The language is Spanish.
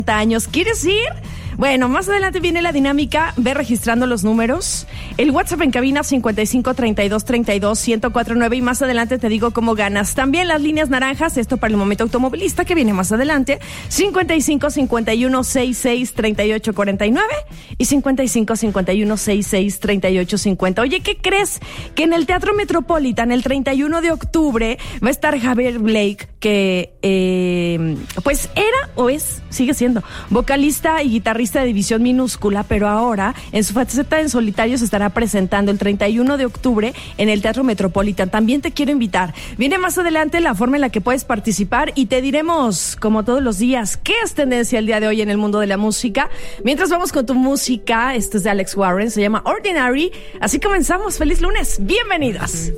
años. ¿Quieres ir? Bueno, más adelante viene la dinámica, ve registrando los números. El WhatsApp en cabina 55 32 32 1049 y más adelante te digo cómo ganas. También las líneas naranjas, esto para el momento automovilista que viene más adelante, 55 51 66 38 49 y 55 51 66 38 50. Oye, ¿qué crees? Que en el Teatro Metropolitan el 31 de octubre va a estar Javier Blake, que pues era o es, sigue siendo vocalista y guitarrista de División Minúscula, pero ahora en su faceta en solitario se estará presentando el 31 de octubre en el Teatro Metropolitan. También te quiero invitar. Viene más adelante la forma en la que puedes participar y te diremos, como todos los días, qué es tendencia el día de hoy en el mundo de la música. Mientras vamos con tu música, esto es de Alex Warren, se llama Ordinary. Así comenzamos. ¡Feliz lunes! ¡Bienvenidos!